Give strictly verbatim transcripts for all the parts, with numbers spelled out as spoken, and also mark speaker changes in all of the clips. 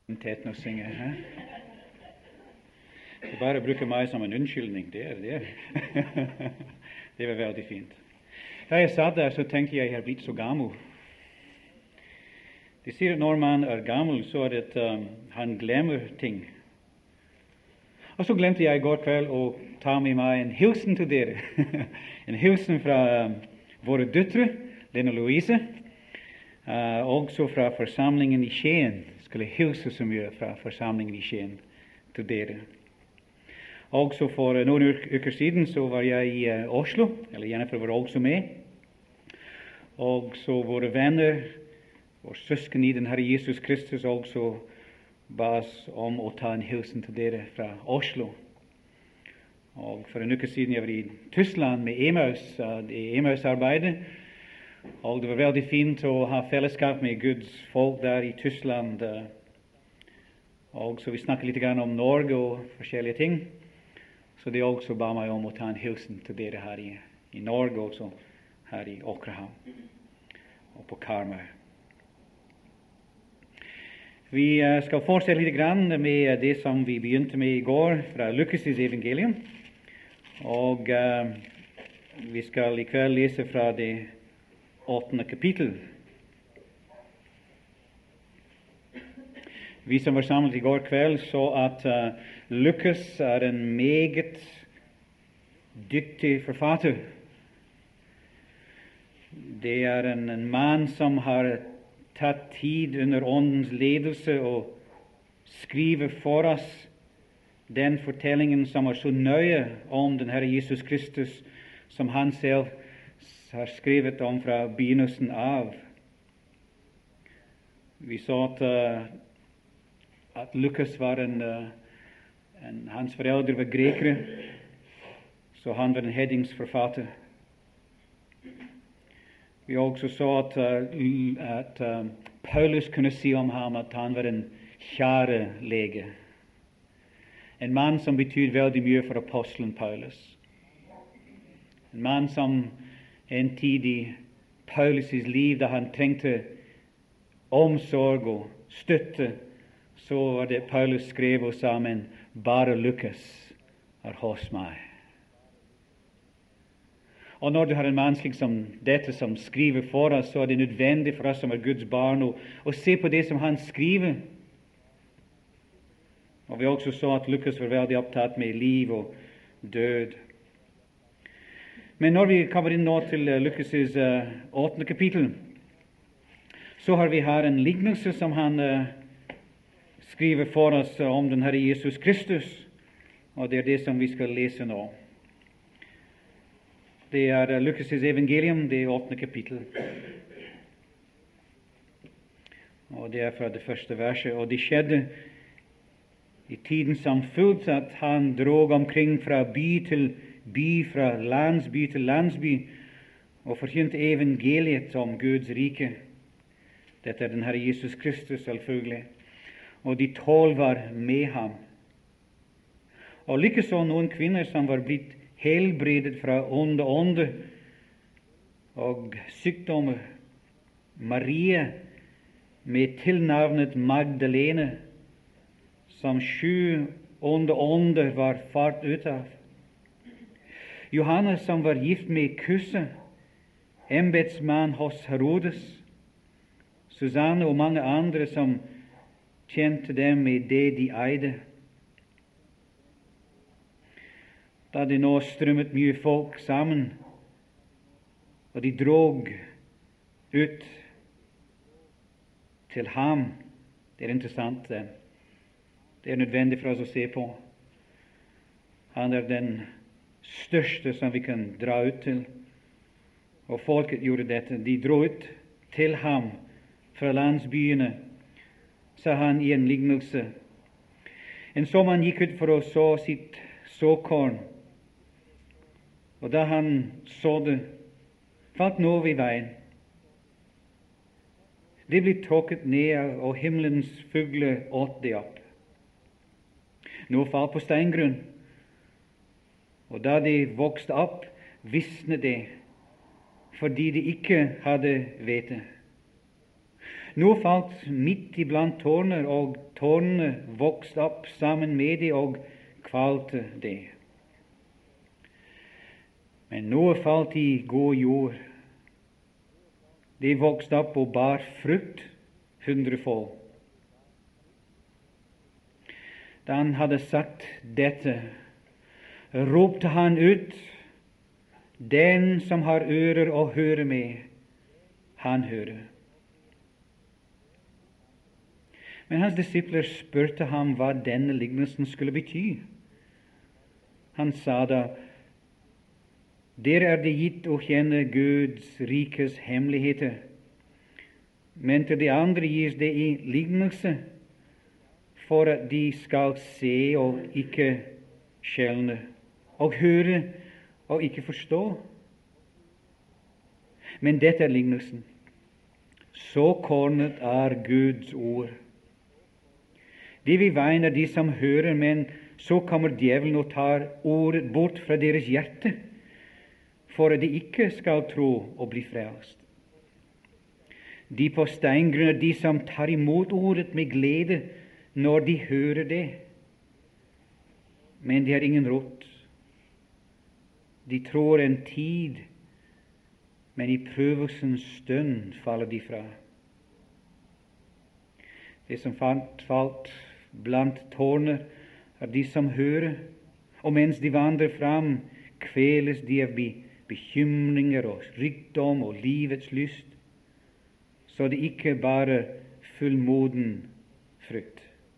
Speaker 1: Teten å synge. Hæ? Så bare bruke meg som en unnskyldning, det er det. Det var veldig fint. Da jeg satt der, så tenkte jeg jeg har blitt så gammel. De sier at når man er gammel, så er det at um, han glemmer ting. Og så glemte jeg i går kveld å ta med meg en hilsen til dere. En hilsen fra um, våre døtre, Lene Louise, uh, også fra forsamlingen i Skien. Skulle hilse så mye fra forsamlingen i Skien til dere. Også for noen uker siden så var jeg i uh, Oslo, eller Jennifer var også med. Og så våre venner, våre søsken i den Herre Jesus Kristus, også ba oss om å ta en hilsen til dere fra Oslo. Og for en uke siden jeg var i Tyskland med Emmaus, uh, i Emmaus-arbeidet. Og det var veldig fint å ha fellesskap med Guds folk der i Tyskland. Og så vi snakket litt om Norge og forskjellige ting. Så de også ba meg om å ta en hilsen til dere her i, i Norge, også her i Åkrehamn og på Karmøy. Vi skal fortsette litt med det som vi begynte med i går fra Lukas' evangelium. Og uh, vi skal i kveld lese fra det åttende kapittel. Vi som var samlet i går kveld, så at uh, Lukas er en meget dyktig forfatter. Det er en, en mann som har tatt tid under åndens ledelse og skrive for oss den fortellingen som er så nøye om den Herre Jesus Kristus, som han selv har skrevet om fra begynnelsen av. Vi så at, uh, at Lukas var en, uh, en hans foreldre var grekere, så han var en hedningsforfatter. Vi også så at, uh, at uh, Paulus kunne si om ham at han var en kjære lege. En mann som betyr veldig mye for apostelen Paulus. En mann som en tid i Paulus' liv da han trengte omsorg og støtte, så var det Paulus skrev og sa, men bare Lukas er hos meg. Og når du har en mann slik som dette som skriver for oss, så er det nødvendig for oss som er Guds barn å, å se på det som han skriver. Og vi også så at Lukas var veldig opptatt med liv og død. Men når vi kommer inn nå til uh, Lukas' uh, åttende kapittel, så har vi her en lignelse som han uh, skriver for oss uh, om den Herre Jesus Kristus, og det er det som vi skal lese nå. Det er uh, Lukas' evangelium, det åttende kapittel. Og det er fra det første verset. Og det skjedde i tiden som fulgte at han drog omkring fra by til by, fra landsby til landsby, og forkynte evangeliet om Guds rike. Dette er den Herre Jesus Kristus, selvfølgelig. Og de tolv var med ham. Og likeså noen kvinner som var blitt helbredet fra onde ånde og sykdommer. Marie, med tilnavnet Magdalene, som sju onde ånder var fart ut av. Johannes, som var gift med Kusse, embetsmann hos Herodes, Susanne og mange andre som kjente dem med det de eide. Da det nå strømmet mye folk sammen, og de drog ut til ham. Det er interessant. Det er nødvendig for oss å se på. Han er den største som vi kan dra ut til. Og folket gjorde dette. De dro ut til ham fra landsbyene, sa han i en lignelse. En såmann gikk ut for å så sitt såkorn, og da han så det, falt noe ved veien. Det ble tråkket ned, og himmelens fugler åt det opp. Noe falt på steingrunn, og da det vokste opp, visnet det, fordi de ikke hadde hvete. Nå falt midt iblant tårner, og tårnene vokste opp sammen med det og kvalte det. Men noe falt i god jord. Det vokste opp og bar frukt hundrefold. Da han hadde sagt dette, ropte han ut, den som har ører å høre med, han hører. Men hans disipler spurte ham hva denne lignelsen skulle bety. Han sa da, dere er det gitt å kjenne Guds rikes hemmeligheter, men til de andre gis det i lignelse, for at de skal se og ikke skjelne, og høre og ikke forstå. Men dette er lignelsen. Så kornet er Guds ord. De vil vegne de som hører, men så kommer djevelen og tar ordet bort fra deres hjerte, for at de ikke skal tro og bli frelst. De på steingrunn er de som tar imot ordet med glede når de hører det, men de har ingen rot. De tror en tid, men i prøvelsens stund faller de fra. Det som falt, falt blant tårner, er de som hører, og mens de vandrer fram, kveles de av bekymringer og rikdom og livets lyst, så det ikke bare fullmoden frukt.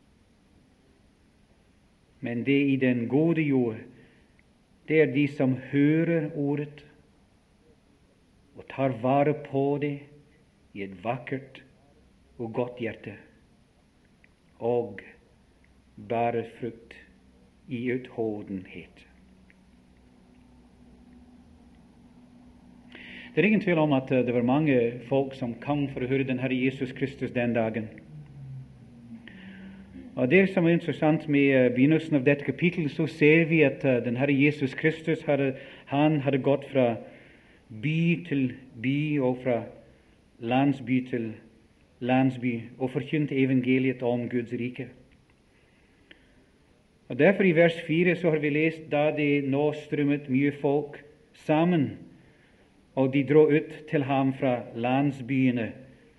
Speaker 1: Men det i den gode jord, det er de som hører ordet og tar vare på det i et vakkert og godt hjerte, og bærer frukt i utholdenhet. Det er ingen tvil om at det var mange folk som kom for å høre den Herre Jesus Kristus den dagen. Og det som er interessant med begynnelsen av dette kapittel, så ser vi at den Herre Jesus Kristus hadde, han hadde gått fra by til by og fra landsby til landsby og forkynt evangeliet om Guds rike. Og derfor i vers fire så har vi lest da det nå strømmet mye folk sammen, og de dro ut til ham fra landsbyene.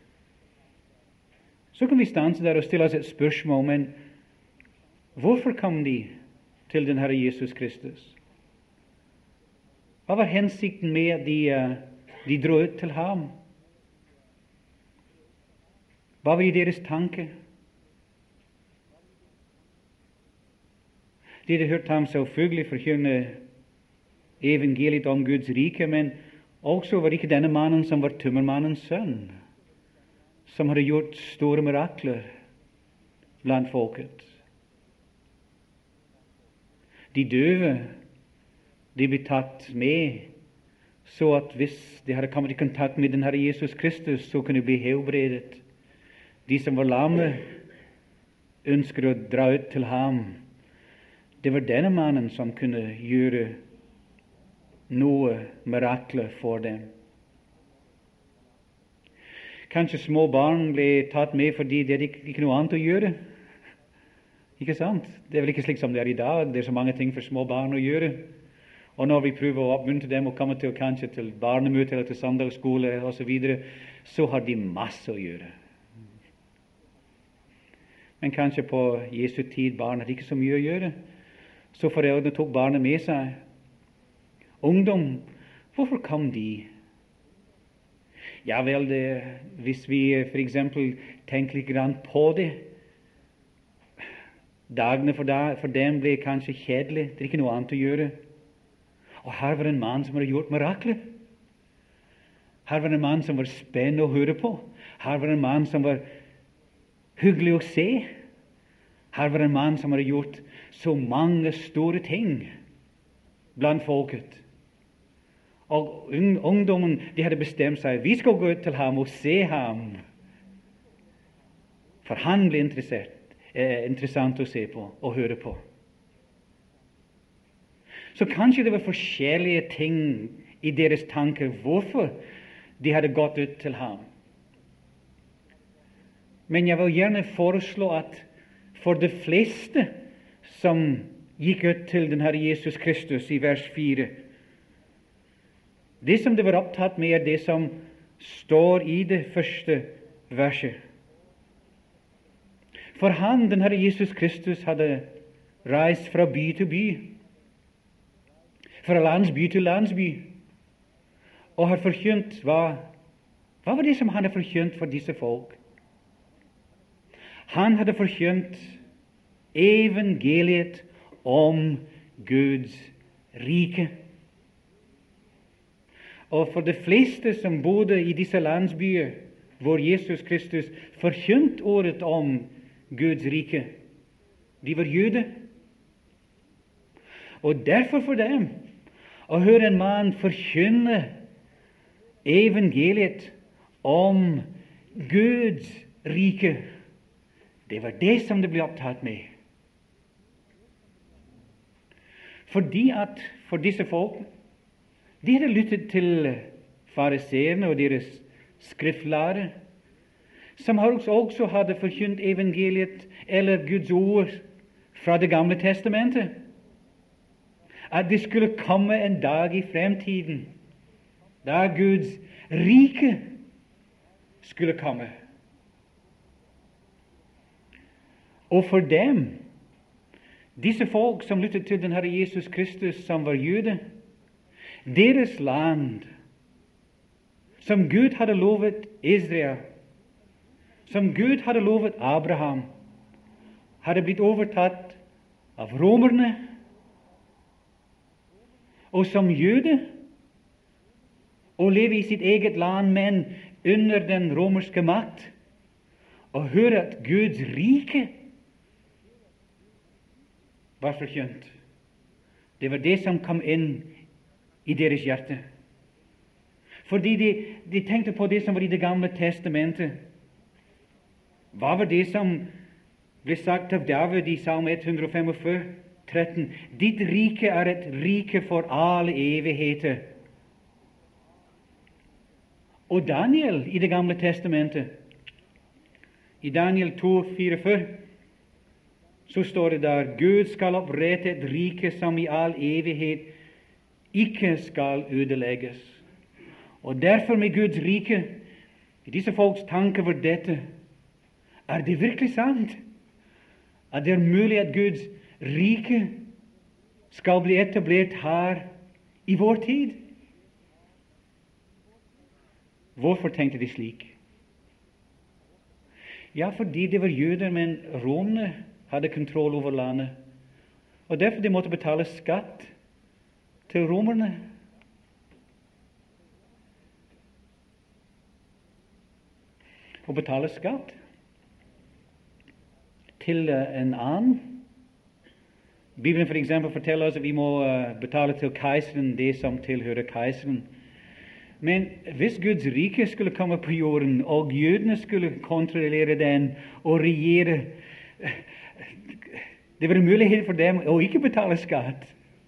Speaker 1: Så kan vi stanse der og stille oss et spørsmål, men hvorfor kom de til den Herre Jesus Kristus? Hva var hensikten med at de, de dro ut til ham? Hva var i deres tanke? De hadde hørt ham selvfølgelig forkynne evangeliet om Guds rike, men også var ikke denne mannen som var tømmermannens sønn, som hadde gjort store mirakler blant folket. De døve, de ble tatt med, så at hvis de hadde kommet i kontakt med den Herre Jesus Kristus, så kunne de bli helbredet. De som var lamme, ønsket å dra ut til ham. Det var denne mannen som kunne gjøre noe mirakler for dem. Kanskje små barn ble tatt med fordi det er ikke, ikke noe annet å gjøre. Ikke sant? Det er vel ikke slik som det er i dag. Det er så mange ting for små barn å gjøre. Og når vi prøver å oppmuntre dem å komme til kanskje til barnemøte eller til søndagsskole og så videre, så har de masse å gjøre. Men kanskje på Jesu tid barn hadde ikke så mye å gjøre, så foreldrene tok barnet med seg. Ungdom, hvorfor kom de? Ja vel, det, hvis vi for eksempel tenker litt grann på det, dagene for, da, for dem ble kanskje kjedelig, det er ikke noe annet å gjøre. Og her var en mann som hadde gjort mirakler. Her var en mann som var spennende å høre på. Her var en mann som var hyggelig å se. Her var en mann som hadde gjort så mange store ting blant folket. Og ungdommen, de hadde bestemt seg, vi skal gå ut til ham og se ham. For han ble interessert, eh, interessant å se på og høre på. Så kanskje det var forskjellige ting i deres tanker hvorfor de hadde gått ut til ham. Men jeg vil gjerne foreslå at for de fleste som gikk ut til den Herre Jesus Kristus i vers fire, det som de var opptatt med, er det som står i det første verset. For han, den Herre Jesus Kristus, hadde reist fra by til by, fra landsby til landsby, og har forkynt hva, hva var det som han hadde forkynt for disse folk? Han hadde forkynt evangeliet om Guds rike. Og for de fleste som bodde i disse landsbyer hvor Jesus Kristus forkynt ordet om Guds rike, de var jøder. Og derfor for dem å høre en mann forkynne evangeliet om Guds rike, det var det som de ble opptatt med. Fordi at for disse folk, de hadde lyttet til fariseerne og deres skriftlærere, som også hadde forkynt evangeliet eller Guds ord fra Det gamle testamentet, at det skulle komme en dag i fremtiden da Guds rike skulle komme. Og for dem, disse folk som lyttet til den Herre Jesus Kristus, som var jøde, deres land, som Gud hadde lovet Israel, som Gud hadde lovet Abraham, hadde blitt overtatt av romerne, og som jøde, og leve i sitt eget land, men under den romerske makt, og høre at Guds rike var forkynt. Det var det som kom inn i deres hjerte. Fordi de, de tenkte på det som var i Det gamle testamentet. Hva var det som ble sagt av David i Salme ett hundre femogfyrre, tretten? Ditt rike er et rike for alle evigheter. Og Daniel i Det gamle testamentet, i Daniel to fireogfyrre, så står det der: Gud skal opprette et rike som i all evighet ikke skal ødelegges. Og derfor med Guds rike, i disse folks tanker var dette: er det virkelig sant at det er mulig at Guds rike skal bli etablert her i vår tid? Hvorfor tenkte de slik? Ja, fordi det var jøder, men romerne hadde kontroll over landet, og derfor de måtte betale skatt til romerne. Å betale skatt til en annen. Bibelen for eksempel forteller oss at vi må betale til keiseren det som tilhører keiseren. Men hvis Guds rike skulle komme på jorden, og jødene skulle kontrollere den og regjere, det var en mulighet for dem å ikke betale skatt.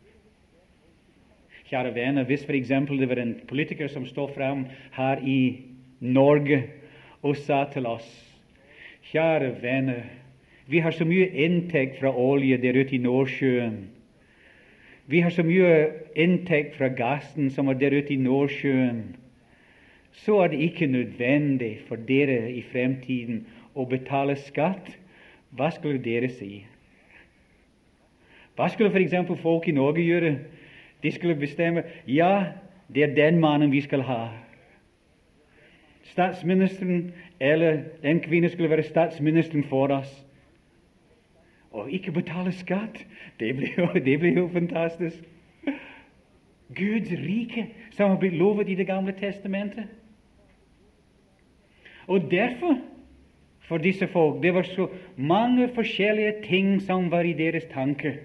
Speaker 1: Kjære venner, hvis for eksempel det var en politiker som stod frem her i Norge og sa til oss: kjære venner, vi har så mye inntekt fra olje der ute i Nordsjøen. Vi har så mye inntekt fra gassen som er der ute i Nordsjøen. Så er det ikke nødvendig for dere i fremtiden å betale skatt. Hva skulle dere si? Hva skulle for eksempel folk i Norge gjøre? De skulle bestemme: ja, det er den mannen vi skal ha. Statsministeren eller den kvinne skulle være statsministeren for oss. Og ikke betale skatt, det blir jo, det blir jo fantastisk. Guds rike, som har blitt lovet i Det gamle testamentet. Og derfor, for disse folk, det var så mange forskjellige ting som var i deres tanker.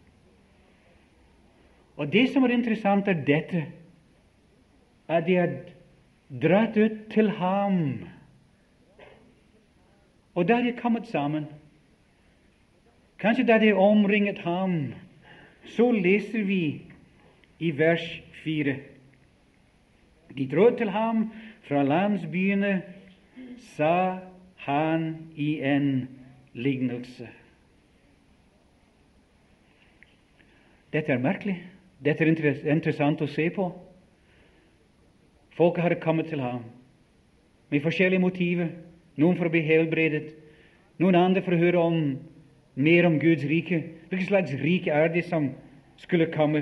Speaker 1: Og det som er interessant er dette, at de har dratt ut til ham. Og da de er kommet sammen, kanskje da de omringet ham, så leser vi i vers fire. De dro til ham fra landsbyene, sa han i en lignelse. Dette er merkelig. Dette er interessant å se på. Folket hadde kommet til ham med forskjellige motiver. Noen for å bli helbredet, noen andre for å høre om mer om Guds rike. Hvilket slags rike er det som skulle komme?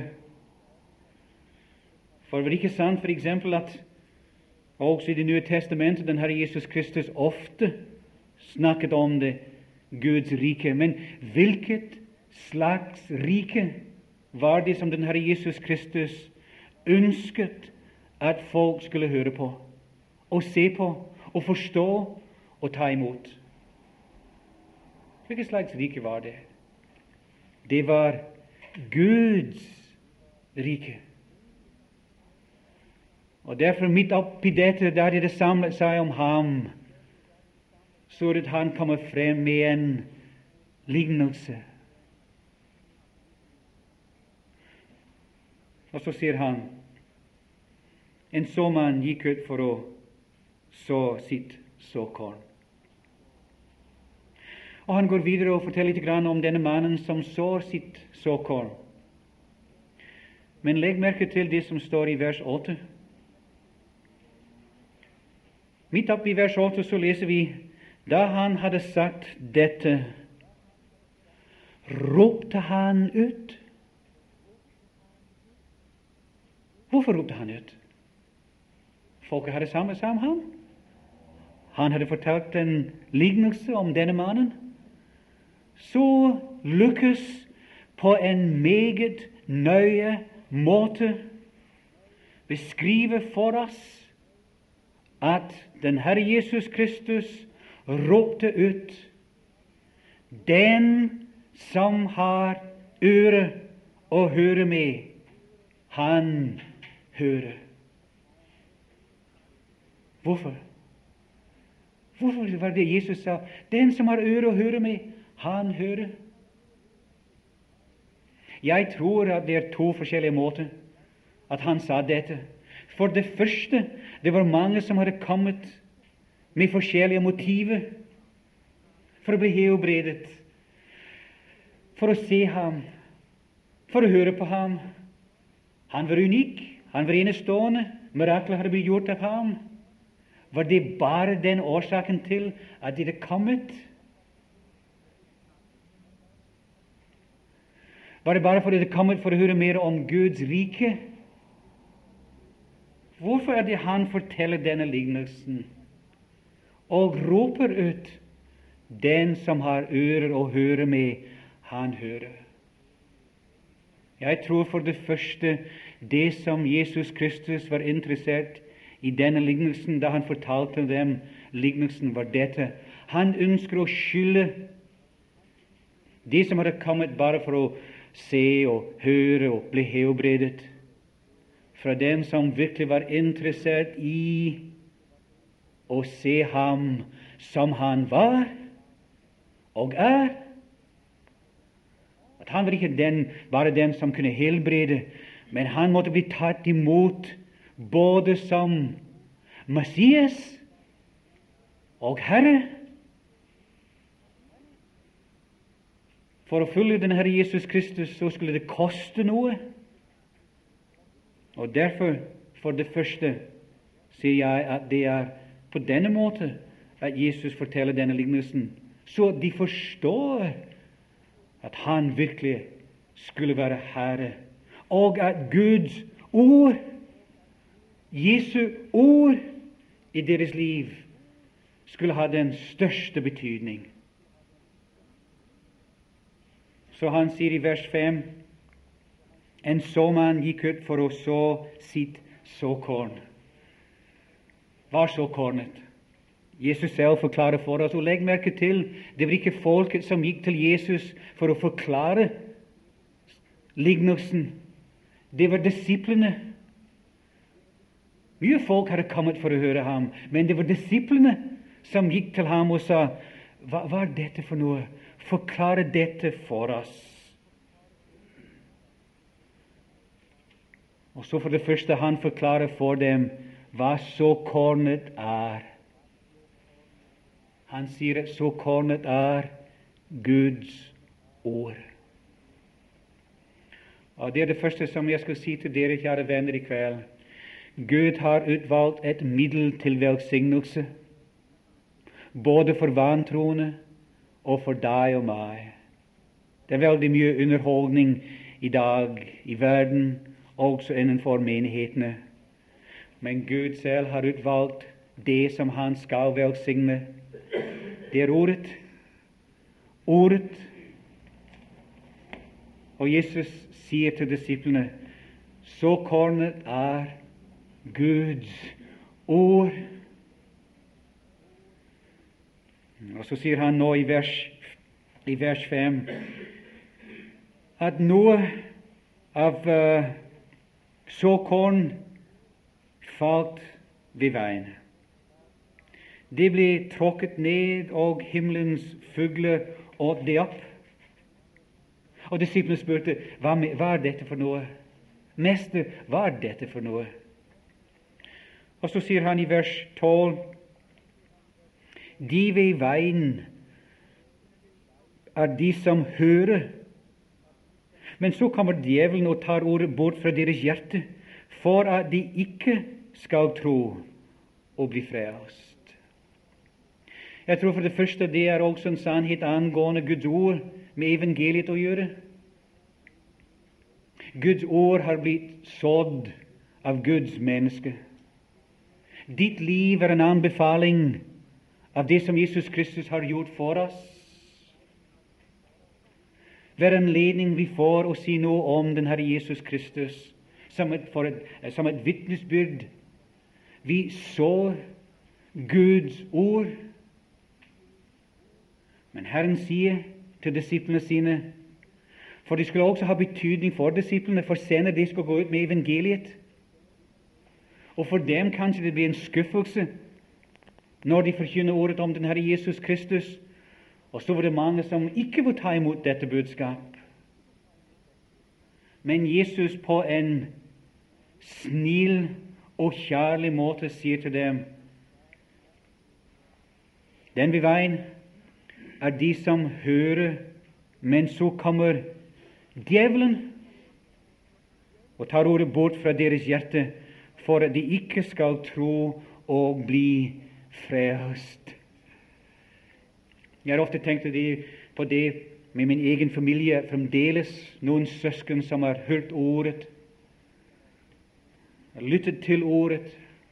Speaker 1: For det var ikke sant for eksempel at også i Det nye testamentet den Herre Jesus Kristus ofte snakket om det Guds rike. Men hvilket slags rike var det som den Herre Jesus Kristus ønsket at folk skulle høre på, og se på, og forstå, og ta imot? Hvilket slags rike var det? Det var Guds rike. Og derfor, midt oppi dette, der det samlet seg om ham, så at han kommer frem med en lignelse. Og så sier han, en såmann gikk ut for å så sitt såkorn. Og han går videre og forteller litt grann om denne mannen som sår sitt såkorn. Men legg merke til det som står i vers åtte. Midt oppe i vers åtte så leser vi, da han hadde sagt dette, ropte han ut. Hvorfor ropte han ut? Folket hadde samlet seg om ham. Han hadde fortalt en lignelse om denne mannen. Så lykkes på en meget nøye måte beskrive for oss at den Herre Jesus Kristus ropte ut, den som har øre å høre med, han hører. Hvorfor? Hvorfor var det Jesus sa? Den som har øre å høre med, han hører. Jeg tror at det er to forskjellige måter at han sa dette. For det første, det var mange som hadde kommet med forskjellige motiver for å bli helbredet, for å se ham, for å høre på ham. Han var unik, han var enestående, mirakler hadde blitt gjort av ham. Var det bare den årsaken til at de hadde kommet? Var det bare fordi de hadde kommet for å høre mer om Guds rike? Hvorfor er det han forteller denne lignelsen og roper ut, den som har ører å høre med, han hører? Jeg tror for det første det som Jesus Kristus var interessert i denne lignelsen, da han fortalte dem lignelsen, var dette. Han ønsker å skylde de som hadde kommet bare for å se og høre og bli helbredet, fra dem som virkelig var interessert i å se ham som han var og er. At han var ikke den, bare den som kunne helbrede, men han måtte bli tatt imot både som Messias og Herre. For å følge den Herre Jesus Kristus så skulle det koste noe. Og derfor, for det første, sier jeg at det er på denne måte at Jesus forteller denne lignelsen, så de forstår at han virkelig skulle være Herre, og at Guds ord, Jesu ord i deres liv, skulle ha den største betydning. Så han sier i vers fem, en såmann gikk ut for å så sitt såkorn. Hva er såkornet? Jesus selv forklarer for oss, og legg merke til, det var ikke folket som gikk til Jesus for å forklare lignelsen. Det var disiplene. Mye folk hadde kommet for å høre ham, men det var disiplene som gikk til ham og sa, hva, hva er dette for noe? Forklare dette for oss. Og så for det første, han forklarer for dem hva såkornet er. Han sier at såkornet er Guds ord. Og det er det første som jeg skal si til dere, kjære venner, i kveld. Gud har utvalgt et middel til velsignelse, både for vantroende og for deg og meg. Det er veldig mye underholdning i dag i verden, også innenfor menighetene. Men Gud selv har utvalgt det som Han skal velsigne. Det er ordet. Ordet. Og Jesus sier til disiplene, såkornet er Guds ord. Og så sier han nå i vers, i vers fem at noe av uh, såkorn falt ved veien. Det ble tråkket ned, og himmelens fugler åt det opp. Og disiplene spurte, hva, hva er dette for noe? Mester, hva er dette for noe? Og så sier han i vers tolv, de ved veien er de som hører. Men så kommer djevelen og tar ordet bort fra deres hjerte, for at de ikke skal tro og bli frelst. Jeg tror for det første det er også en sannhet angående Guds ord med evangeliet å gjøre. Guds ord har blitt sådd av Guds menneske. Ditt liv er en anbefaling av det som Jesus Kristus har gjort for oss. Hver anledning vi får å si noe om den Herre Jesus Kristus som et, for et, som et vitnesbyrd. Vi sår Guds ord. Men Herren sier til disiplene sine, for det skulle også ha betydning for disiplene, for senere de skal gå ut med evangeliet. Og for dem kanskje det blir en skuffelse når de forkynner ordet om den Herre Jesus Kristus, og så var det mange som ikke vil ta imot dette budskap. Men Jesus på en snill og kjærlig måte sier til dem, den ved veien er de som hører, men så kommer djevelen og tar ordet bort fra deres hjerte, for at de ikke skal tro og bli frelst. Jeg har ofte tenkt på det med min egen familie, fremdeles noen søsken som har hørt ordet, lyttet til ordet,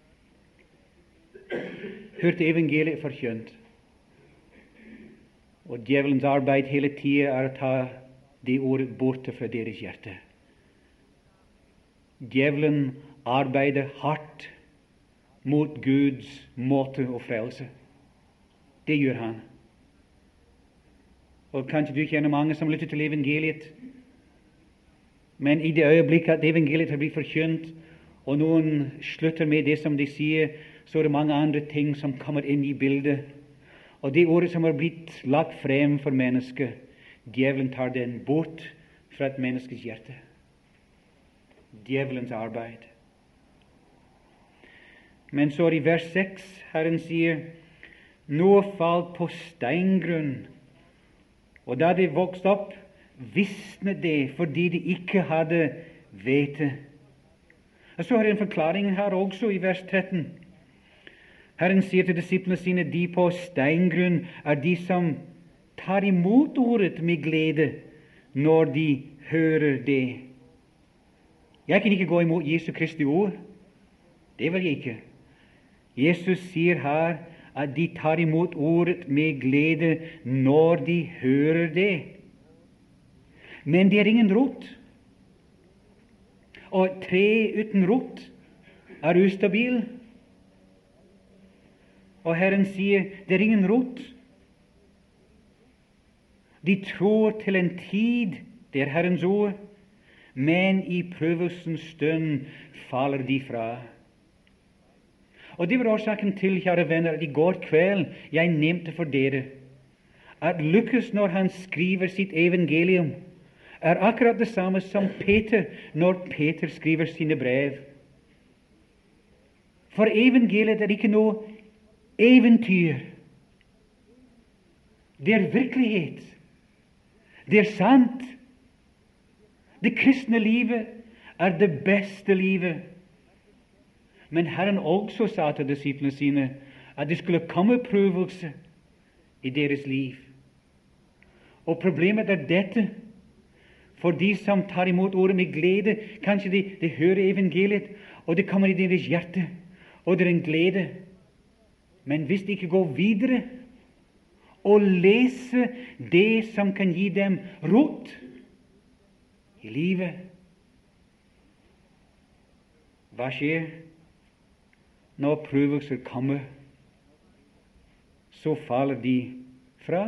Speaker 1: hørt evangeliet forkynt. Og djevelens arbeid hele tiden er å ta det ordet borte fra deres hjerte. Djevelen arbeider hardt mot Guds måte å frelse. Det gjør han. Og kanskje du kjenner mange som lytter til evangeliet, men i det øyeblikk at evangeliet har blitt forkynt, og noen slutter med det som de sier, så er det mange andre ting som kommer inn i bildet. Og det ordet som har blitt lagt frem for mennesket, djevelen tar den bort fra et menneskes hjerte. Djevelens arbeid. Men så i vers seks, Herren sier, noe falt på steingrunn, og da det vokste opp, visnet det fordi de ikke hadde hvete. Og så har jeg en forklaring her også i vers tretten. Herren sier til disiplene sine, de på steingrunn er de som tar imot ordet med glede når de hører det. Jeg kan ikke gå imot Jesu Kristi ord. Det vil jeg ikke. Jesus sier her at de tar imot ordet med glede når de hører det. Men det er ingen rot. Og et tre uten rot er ustabil. Og Herren sier, det er ingen rot. De tror til en tid, det er Herrens ord, men i prøvelsens stund faller de fra. Og det var årsaken til, kjære venner, at i går kveld jeg nevnte for dere at Lukas, når han skriver sitt evangelium, er akkurat det samme som Peter når Peter skriver sine brev. For evangeliet er ikke noe eventyr. Det er virkelighet. Det er sant. Det kristne livet er det beste livet. Men Herren også sa til disiplene sine at det skulle komme prøvelse i deres liv. Og problemet er dette: for de som tar imot ordet med glede, kanskje de, de hører evangeliet, og det kommer i deres hjerte, og det er en glede. Men hvis de ikke går videre og leser det som kan gi dem rot i livet, hva skjer når prøvelser kommer? Så faller de fra.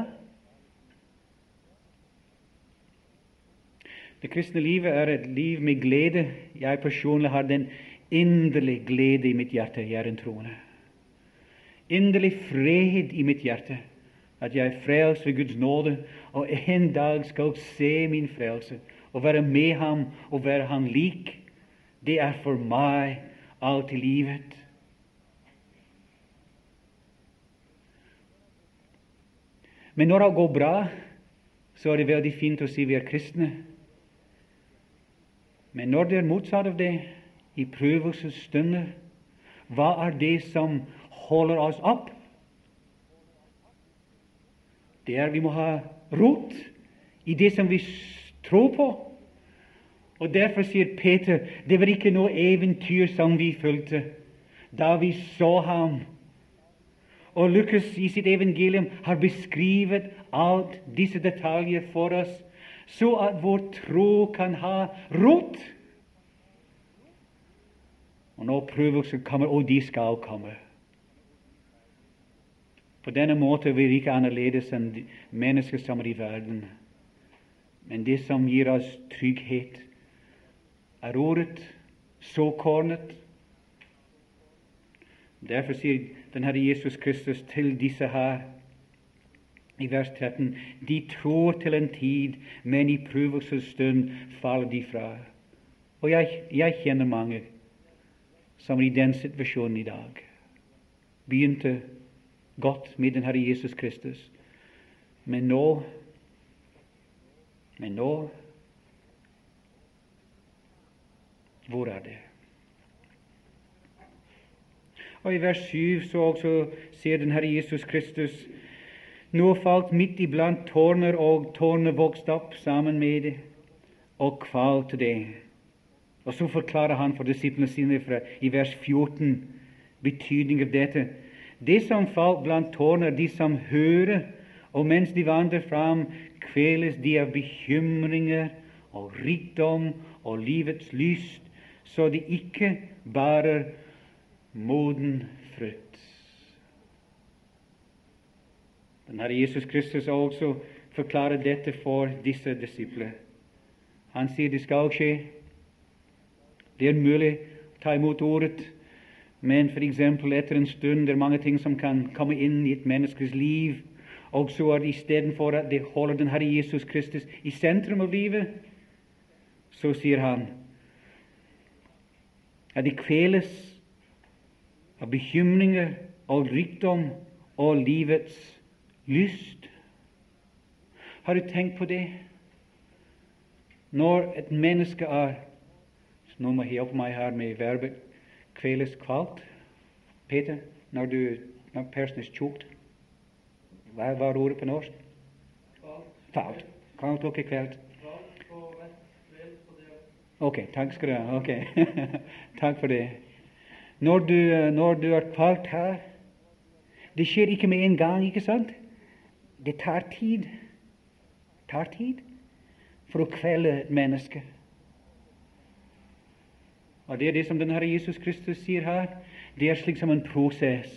Speaker 1: Det kristne livet er et liv med glede. Jeg personlig har den inderlige glede i mitt hjerte. Jeg er en troende. Inderlig fred i mitt hjerte, at jeg er frelst ved Guds nåde, og en dag skal se min frelse, og være med ham, og være ham lik. Det er for meg alt i livet. Men når det går bra, så er det veldig fint å si vi er kristne. Men når det er motsatt av det, i prøvelsesstunder, hva er det som holder oss opp? Det er vi må ha rot i det som vi tror på. Og derfor sier Peter, det var ikke noe eventyr som vi følte da vi så ham. Og Lukas i sitt evangelium har beskrevet alt disse detaljer for oss, så at vår tro kan ha rot. Og når prøvelser kommer, og de skal komme. På denne måten vil vi ikke annerledes enn mennesker som er i verden. Men det som gir oss trygghet, er ordet, såkornet. Derfor sier den Herre Jesus Kristus til disse her i vers tretten, de tror til en tid, men i prøvelsesstund faller de fra. Og jeg, jeg kjenner mange som er i den situasjonen i dag. Begynte godt med den Herre Jesus Kristus, men nå, men nå, hvor er det? Og i vers syv så også ser den Herre Jesus Kristus, nå falt midt iblant tårner, og tårner vokste opp sammen med det, og kvalte det. Og så forklarer han for disiplene sine fra, i vers fjorten betydning av dette. Det som falt blant tårner, de som hører, og mens de vandrer fram, kveles de av bekymringer og rikdom og livets lyst, så de ikke bærer moden frukt. Den Herre Jesus Kristus også forklarer dette for disse disipler. Han sier det skal skje. Det er mulig å ta imot ordet, men for eksempel etter en stund det er mange ting som kan komme inn i et menneskes liv, og så er det istedenfor at det holder den Herre Jesus Kristus i sentrum av livet, så sier han at det kveles av bekymringer og rikdom og livets lyst. Har du tenkt på det? Når et menneske er, så nå må jeg hjelpe meg her med verbet kveles, kvalt. Peter, når du, når persen er tjukt, hva var ordet på norsk? Kvalt. Kvalt og ikke kvelt. Ok, takk skal du ha. Ok, takk for det. Når du, når du er kvalt her, det skjer ikke med en gang, ikke sant? Det tar tid. tar tid for å kvele et menneske. Og det er det som den Herre Jesus Kristus sier her. Det er slik som en prosess.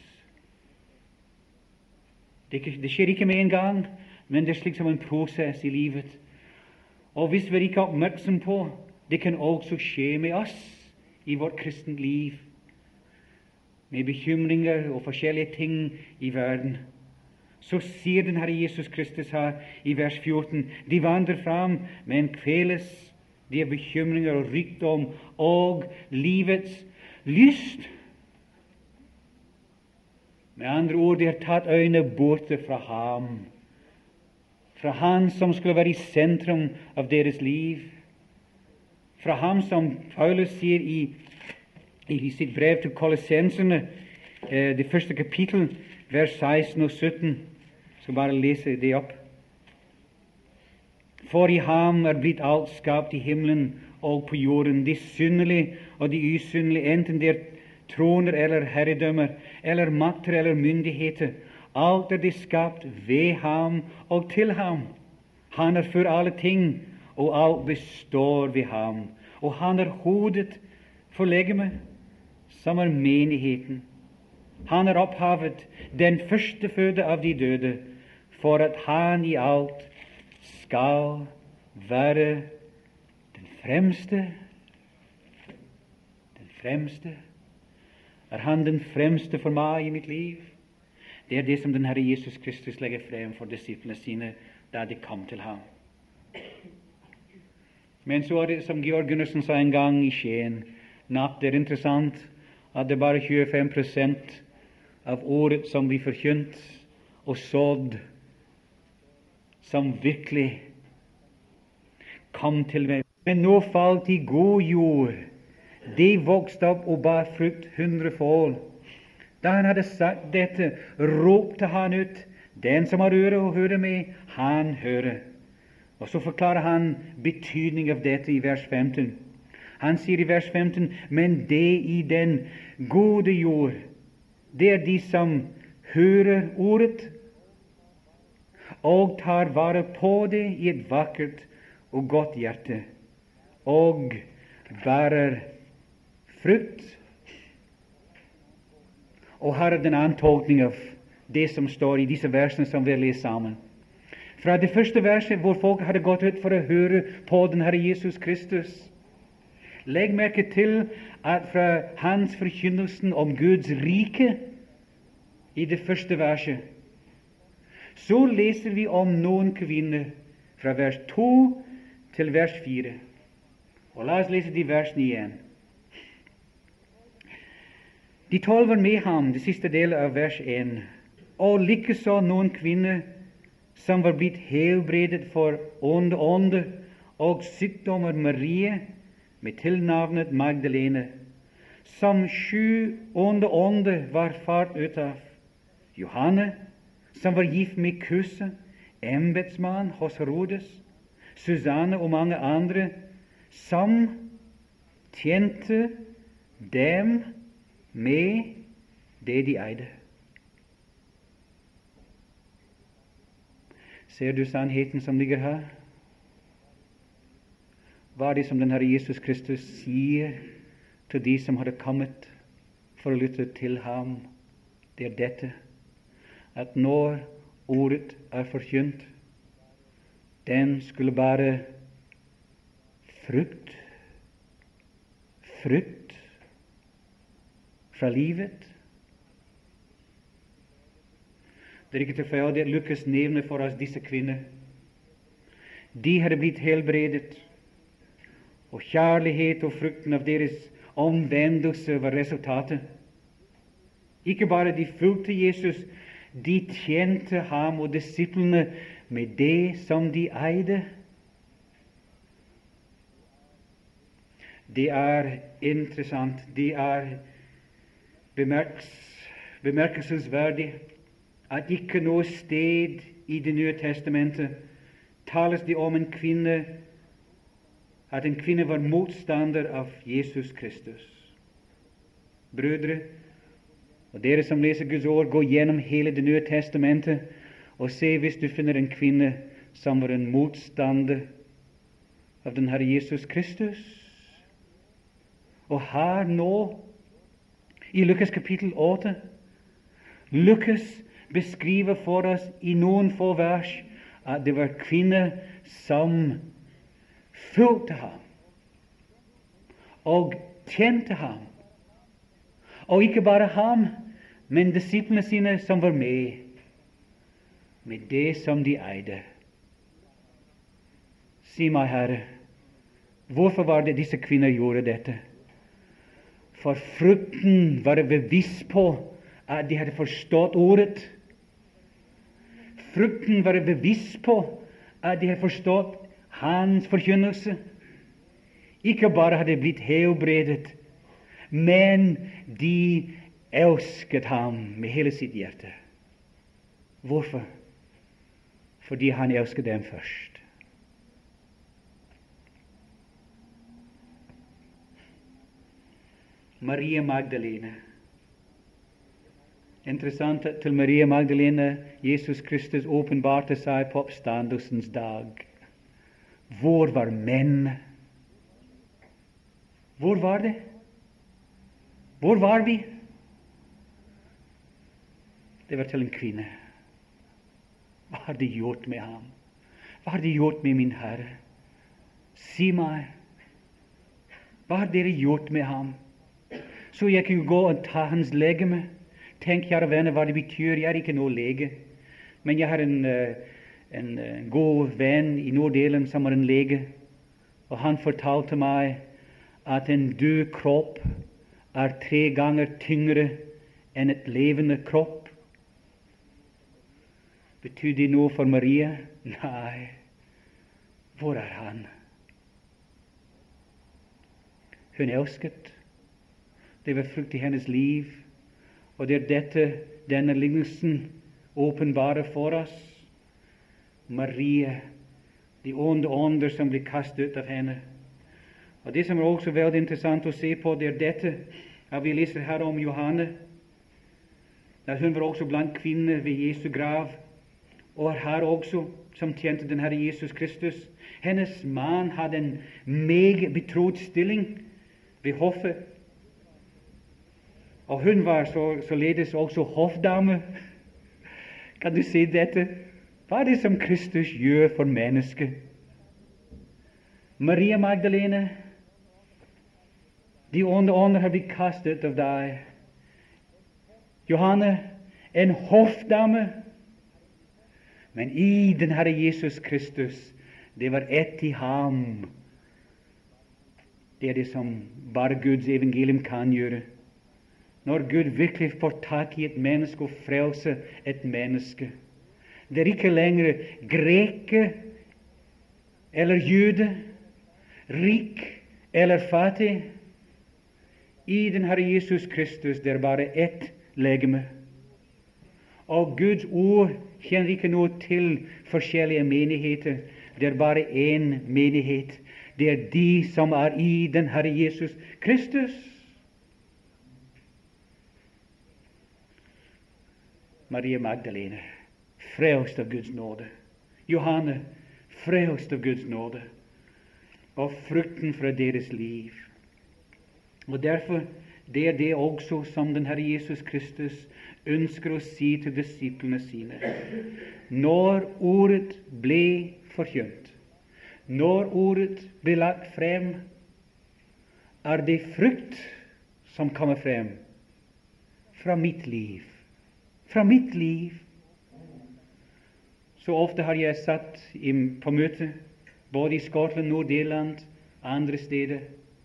Speaker 1: Det, det skjer ikke med en gang, men det er slik som en prosess i livet. Og hvis vi ikke er oppmerksom på, det kan også skje med oss i vårt kristent liv, med bekymringer og forskjellige ting i verden. Så sier den Herre Jesus Kristus her i vers fjorten, de vandrer fram, men kveles de er bekymringer og rikdom og livets lyst. Med andre ord, de har tatt øynene borte fra ham Fra Han som skulle være i sentrum av deres liv. Fra ham som Paulus sier i, i sitt brev til Kolossenserne, eh, det første kapittel, vers seksten og sytten. Jeg skal bare lese det opp. For i ham er blitt alt skapt i himmelen og på jorden, de synlige og de usynlige, enten det er troner eller herredømmer, eller makter eller myndigheter. Alt er det skapt ved ham og til ham. Han er for alle ting, og alt består ved ham. Og han er hodet for legemet, som er menigheten. Han er opphavet, den førstefødte av de døde, for at han i alt skal være den fremste. Den fremste. Er han den fremste for meg i mitt liv? Det er det som den Herre Jesus Kristus legger frem for disiplene sine da de kom til ham. Men så er det som Georg Gundersen sa en gang i Skien, natt, det er interessant at det er bare tjuefem prosent av ordet som blir forkynt og sådd, som virkelig kom til meg. Men nå falt i god jord. De vokste opp og bar frukt hundrefold. Da han hadde sagt dette, ropte han ut, den som har øre å høre med, han hører. Og så forklarer han betydning av dette i vers femten. Han sier i vers femten, men det i den gode jord, det er de som hører ordet, og tar vare på det i et vakkert og godt hjerte, og bærer frukt. Og her er den antolkning av det som står i disse versene som vi leser sammen. Fra det første verset, hvor folk hadde gått ut for å høre på den Herre Jesus Kristus. Legg merke til at fra hans forkynnelsen om Guds rike, i det første verset, så leser vi om noen kvinner fra vers to til vers fire. Og la oss lese de versene igjen. De tolv var med ham, det siste del av vers én, og likeså noen kvinner som var blitt helbredet for onde ånder og sykdommer, Marie, med tilnavnet Magdalene, som sju onde ånder var fart ut av, Johanne, som var gift med Kusa, embetsmann hos Herodes, Susanne og mange andre, som tjente dem med det de eide. Ser du sannheten som ligger her? Hva er det som den Herre Jesus Kristus sier til de som hadde kommet for å lytte til ham? Det er dette, at når ordet er forkynt, den skulle bære frukt, frukt fra livet. Det er ikke tilfeldig at Lukas nevner for oss disse kvinner. De hadde blitt helbredet, og kjærlighet og frukten av deres omvendelse var resultatet. Ikke bare de fulgte Jesus, de tjente ham og disiplene med det som de eide. Det er interessant, det er bemerkes, bemerkelsesverdig at ikke noe sted i Det nye testamentet tales det om en kvinne, at en kvinne var motstander av Jesus Kristus. Brødre, og dere som leser Guds ord, gå gjennom hele Det nye testamentet og se hvis du finner en kvinne som var en motstander av den Herre Jesus Kristus. Og her nå, i Lukas kapittel åtte, Lukas beskriver for oss i noen få vers at det var kvinner som fulgte ham og tjente ham. Og ikke bare ham, men disiplene sine som var med, med det som de eide. Si meg, Herre, hvorfor var det disse kvinner gjorde dette? For frukten var bevisst på at de hadde forstått ordet. Frukten var bevisst på at de har forstått hans forkynnelse. Ikke bare hadde blitt helbredet, men de elsket ham med hele sitt hjerte. Hvorfor? Fordi han elsket dem først. Maria Magdalene. Interessant at til Maria Magdalene Jesus Kristus åpenbarte seg på oppstandelsens dag. Hvor var menn? Hvor var det? Hvor var vi? Det var til en kvinne. Hva har de gjort med ham? Hva har de gjort med min Herre? Si meg, hva har dere gjort med ham? Så jeg kunne gå og ta hans legeme. Tenk, kjære venner, hva det betyr. Jeg er ikke noe lege, men jeg har en, en, en god venn i Norddelen som er en lege, og han fortalte meg at en død kropp er tre ganger tyngre enn et levende kropp. Betyr det noe for Maria? Nei. Hvor er han? Hun elsket. Det var frukt i hennes liv. Og det er dette, denne lignelsen åpenbarer for oss. Maria, de onde ånder som blir kastet ut av henne. Og det som er også veldig interessant å se på, det er dette, at vi leser her om Johanne, at hun var også blant kvinner ved Jesu grav, og her også, som tjente den Herre Jesus Kristus. Hennes mann hadde en meget betrodd stilling ved hoffet, og hun var så, således også hoffdame. Kan du se dette? Hva er det som Kristus gjør for mennesket? Maria Magdalene, de onde ånder har blitt kastet av deg. Johanne, en hoffdame. Men i den Herre Jesus Kristus, det var ett i ham. Det er det som bare Guds evangelium kan gjøre. Når Gud virkelig får tak i et menneske og frelse et menneske. Det er ikke lenger greker eller jøde, rik eller fattig. I den Herre Jesus Kristus det er bare ett legeme. Og Guds ord kjenner ikke noe til forskjellige menigheter. Det er bare én menighet. Det er de som er i den Herre Jesus Kristus. Maria Magdalene, frelst av Guds nåde. Johanne, frelst av Guds nåde. Og frukten fra deres liv. Og derfor, det er det også som den Herre Jesus Kristus ønsker å si til disiplene sine. Når ordet ble forkynt, når ordet ble lagt frem, er det frukt som kommer frem fra mitt liv. Fra mitt liv. Så ofte har jeg satt i, på møte, både i Skottland, Nord-Irland, andre steder.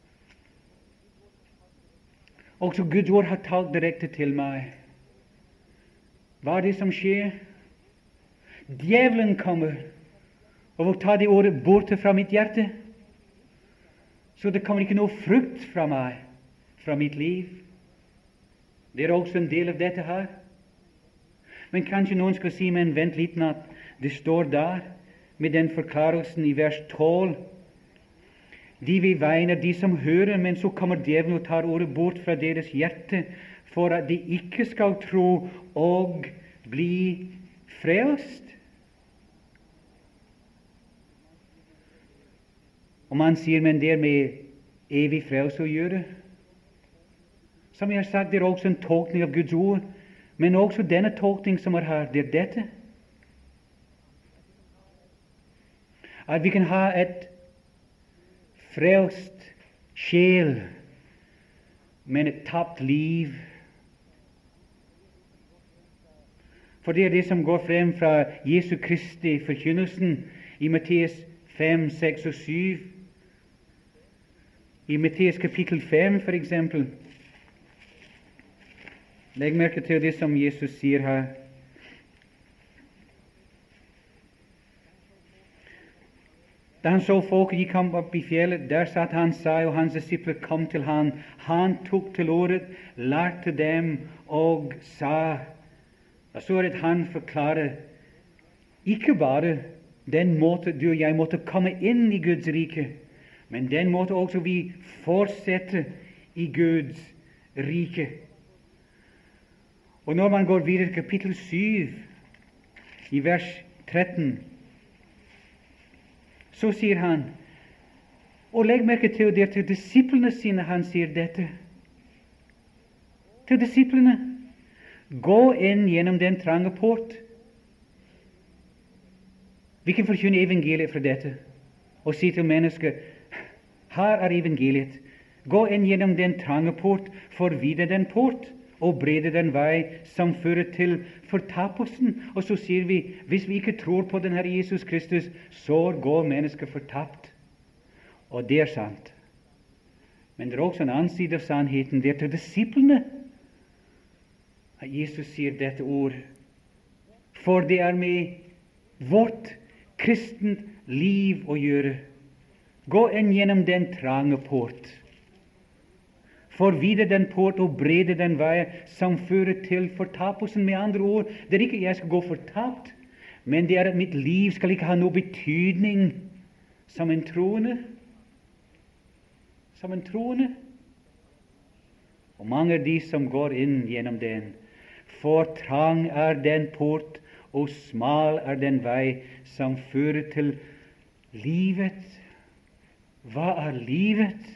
Speaker 1: Også Guds ord har talt direkte til meg. Hva er det som skjer? Djevelen kommer og vil ta det ordet borte fra mitt hjerte. Så det kommer ikke noe frukt fra meg, fra mitt liv. Det er også en del av dette her. Men kanskje noen skal si, men vent litt at det står der, med den forklarelsen i vers tolv. De vil vegne de som hører, men så kommer djevelen og tar ordet bort fra deres hjerte, for at de ikke skal tro og bli frelst. Og man sier, men det er med evig frelse å gjøre. Som jeg har sagt, det er også en tolkning av Guds ord. Men også denne tolkning som er her, det er dette. At vi kan ha et frelst sjel, men et tapt liv. For det er det som går frem fra Jesu Kristi forkynnelsen i Matteus fem, seks og syv. I Matteus kapittel fem, for eksempel. Legg merke til det som Jesus sier her. Da han så folket, de kom opp i fjellet, der satt han seg, og hans disipler kom til han. Han tok til ordet, lærte dem og sa. Da så er det han forklarer ikke bare den måte du og jeg måtte komme inn i Guds rike, men den måte også vi fortsetter i Guds rike. Og når man går videre til kapittel syv, i vers tretten, så sier han, og legg merke til det til disiplene sine, han sier dette. Til disiplene, gå inn gjennom den trange port. Vi kan forkynne evangeliet fra dette, og si til mennesker, her er evangeliet. Gå inn gjennom den trange port, for videre den port, og brede den vei som fører til fortapelsen. Og så sier vi, hvis vi ikke tror på den Herre Jesus Kristus, så går mennesker fortapt. Og det er sant. Men det er også en annen side av sannheten. Det er til disiplene at Jesus sier dette ord. For det er med vårt kristent liv å gjøre. Gå inn gjennom den trange port. For videre den port og brede den vei som fører til fortapelsen. Med andre ord, det er ikke jeg skal gå fortapt, men det er at mitt liv skal ikke ha noe betydning som en troende. Som en troende. Og mange er de som går inn gjennom den. For trang er den port, og smal er den vei som fører til livet. Hva er livet?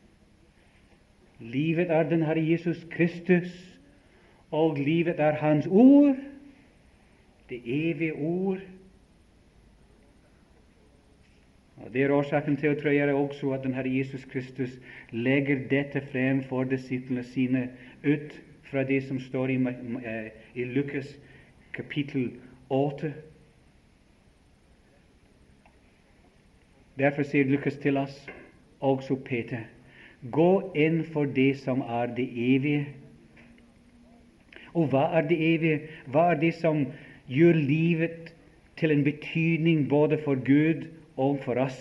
Speaker 1: Livet er den Herre Jesus Kristus, og livet er Hans ord, det evige ord. Og det er årsaken til, tror jeg, også at den Herre Jesus Kristus legger dette frem for disiplene sine ut fra det som står i, i Lukas kapittel åtte. Derfor sier Lukas til oss, også Peter, gå inn for det som er det evige. Og hva er det evige? Hva er det som gjør livet til en betydning både for Gud og for oss?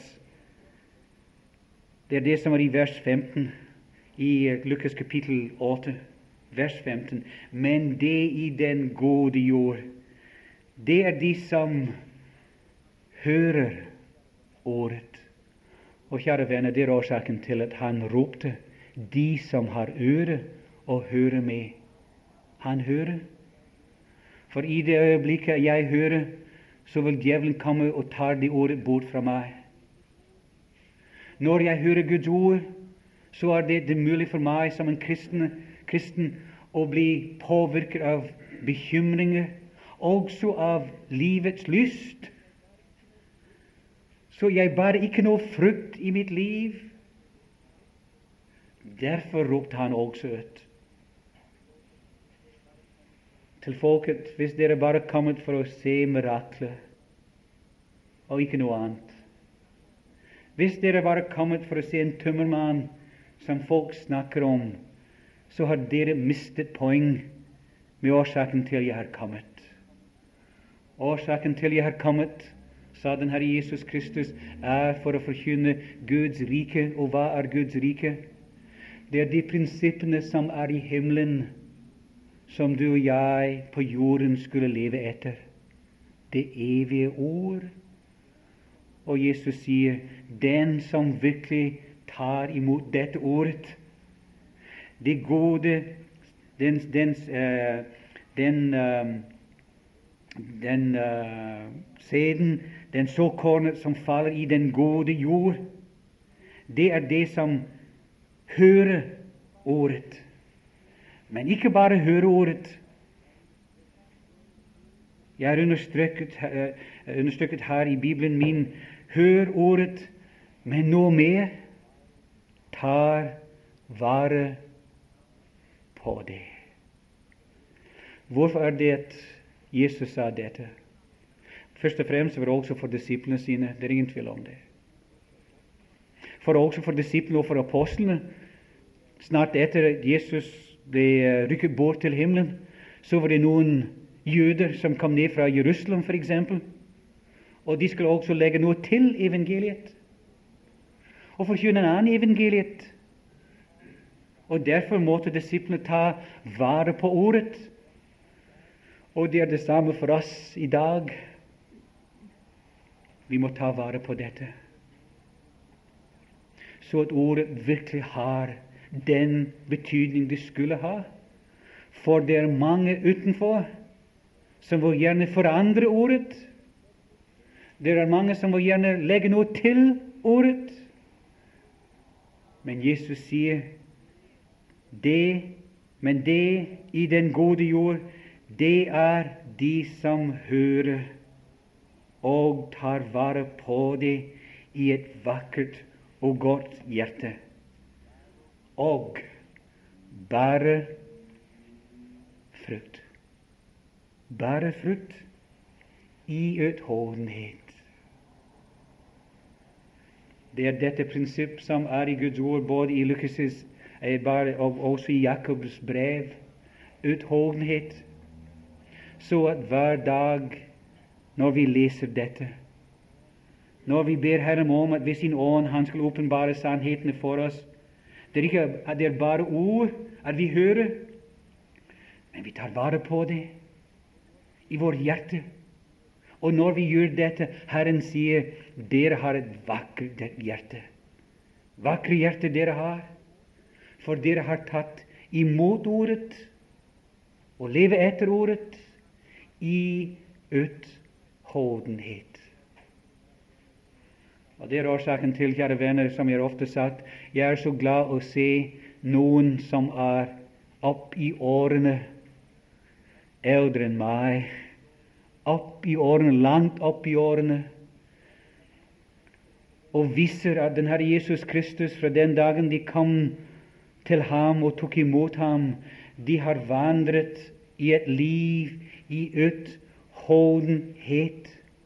Speaker 1: Det er det som er i vers femten i Lukas kapittel åtte, vers femten. Men det i den gode jord, det er de som hører ordet. Og kjære venner, det er årsaken til at han ropte, de som har øre å høre med. Han hører. For i det øyeblikket jeg hører, så vil djevelen komme og ta det ordet bort fra meg. Når jeg hører Guds ord, så er det, det mulig for meg som en kristen, kristen å bli påvirket av bekymringer, også av livets lyst. Så jeg bare ikke noe frukt i mitt liv. Derfor ropte han også ut til folket, hvis dere bare kommet for å se mirakler, og ikke noe annet. Hvis dere bare kommet for å se en tømmermann som folk snakker om, så har dere mistet poeng med årsaken til jeg har kommet. Årsaken til jeg har kommet, sa den Herre Jesus Kristus, er for å forkynne Guds rike. Og hva er Guds rike? Det er de prinsippene som er i himmelen, som du og jeg på jorden skulle leve etter. Det evige ord. Og Jesus sier, den som virkelig tar imot dette ordet, det gode, den, den, uh, den, uh, den uh, sæden, den såkornet som faller i den gode jord, det er det som hører ordet. Men ikke bare høre ordet. Jeg har understreket, uh, understreket her i Bibelen min, hør ordet, men noe mer, tar vare på det. Hvorfor er det at Jesus sa dette? Først og fremst var det også for disiplene sine. Det er ingen tvil om det. For også for disiplene og for apostlene. Snart etter at Jesus ble rykket bort til himmelen, så var det noen jøder som kom ned fra Jerusalem, for eksempel. Og de skulle også legge noe til evangeliet, og forkynne en annen evangeliet. Og derfor måtte disiplene ta vare på ordet. Og det er det samme for oss i dag. Vi må ta vare på dette, så at ordet virkelig har den betydning det skulle ha. For det er mange utenfor som vil gjerne forandre ordet. Det er mange som vil gjerne legge noe til ordet. Men Jesus sier, det, men det i den gode jord, det er de som hører og tar vare på det i et vakkert og godt hjerte, og bærer frukt. Bærer frukt i utholdenhet. Det er dette prinsipp som er i Guds ord, både i Lukas' og også i Jakobs brev. Utholdenhet. Så at hver dag når vi leser dette, når vi ber Herren om at ved sin ånd Han skal åpenbare sannhetene for oss, det er ikke at det er bare ord at vi hører, men vi tar vare på det i vårt hjerte. Og når vi gjør dette, Herren sier, dere har et vakkert hjerte. Vakre hjerte dere har, for dere har tatt imot ordet og leve etter ordet i utholdenhet. Og det er årsaken til, kjære venner, som jeg ofte sagt, jeg er så glad å se noen som er opp i årene, eldre enn meg, opp i årene, langt opp i årene, og viser at den Herre Jesus Kristus fra den dagen de kom til ham og tok imot ham, de har vandret i et liv i utholdenhet.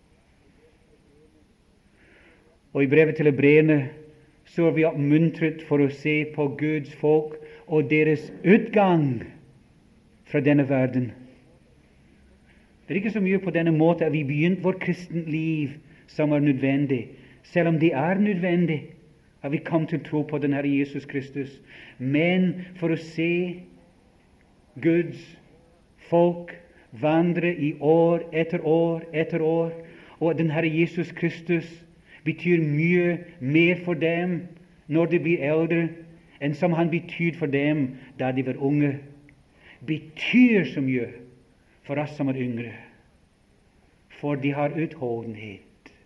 Speaker 1: Og i brevet til hebreerne så er vi oppmuntret for å se på Guds folk og deres utgang fra denne verden. Det er ikke så mye på denne måte at vi begynte vårt kristent liv som er nødvendig, selv om det er nødvendig at vi kom til tro på den Herre Jesus Kristus, men for å se Guds folk vandre i år etter år etter år, og at den Herre Jesus Kristus betyr mye mer for dem når de blir eldre, enn som Han betydde for dem da de var unge. Betyr så mye for oss som er yngre, for de har utholdenhet.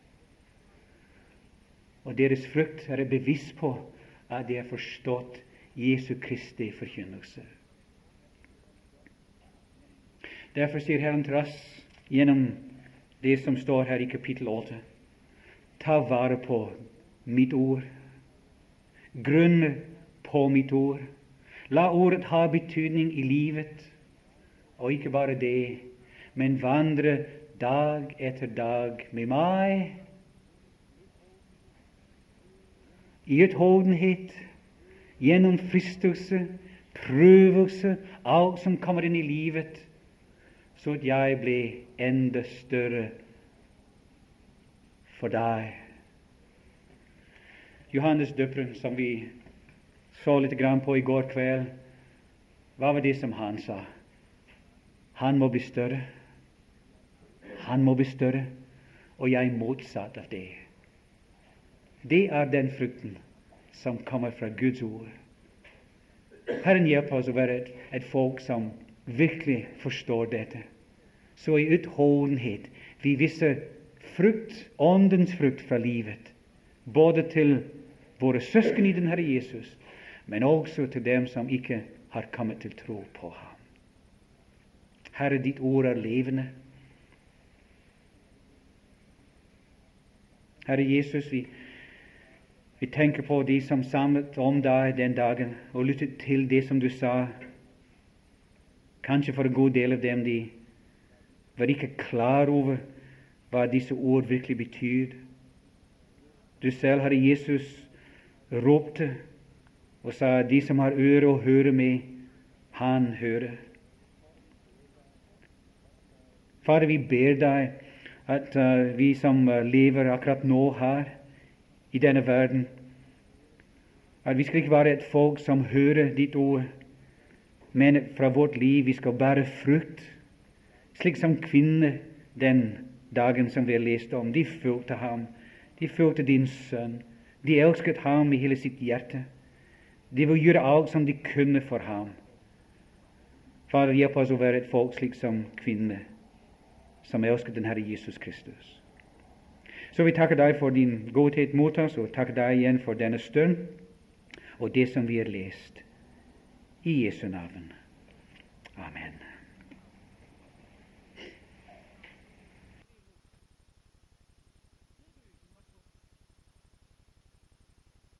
Speaker 1: Og deres frukt er bevisst på at de har forstått Jesu Kristi forkynnelse. Derfor sier Herren til oss gjennom det som står her i kapittel åtte, ta vare på mitt ord, grunne på mitt ord, la ordet ha betydning i livet, og ikke bare det, men vandre dag etter dag med meg, i utholdenhet, gjennom fristelse, prøvelse, alt som kommer inn i livet, så at jeg blir enda større for deg. Johannes døperen, som vi så litt grann på i går kveld, hva var det som han sa? Han må bli større. Han må bli større, og jeg er motsatt av det. Det er den frukten som kommer fra Guds ord. Herren hjelper oss å være et, et folk som virkelig forstår dette. Så i utholdenhet vi viser frukt, åndens frukt fra livet, både til våre søsken i den Herre Jesus, men også til dem som ikke har kommet til tro på ham. Herre, ditt ord er levende. Herre Jesus, vi, vi tenker på de som samlet om deg den dagen og lyttet til det som du sa. Kanskje for en god del av dem, de var ikke klar over hva disse ord virkelig betyr. Du selv, Herre Jesus, ropte og sa, de som har øre å høre med, han hører. Fader, vi ber deg at uh, vi som uh, lever akkurat nå her i denne verden, at vi skal ikke være et folk som hører ditt ord, men fra vårt liv vi skal bære frukt, slik som kvinner den dagen som vi har lest om. De fulgte ham, de fulgte din sønn, de elsket ham i hele sitt hjerte. De vil gjøre alt som de kunne for ham. Fader, hjelp oss å være et folk slik som kvinner, som elsker den Herre Jesus Kristus. Så vi takker deg for din godhet mot oss, og takker deg igjen for denne stund, og det som vi har lest. I Jesu navn. Amen.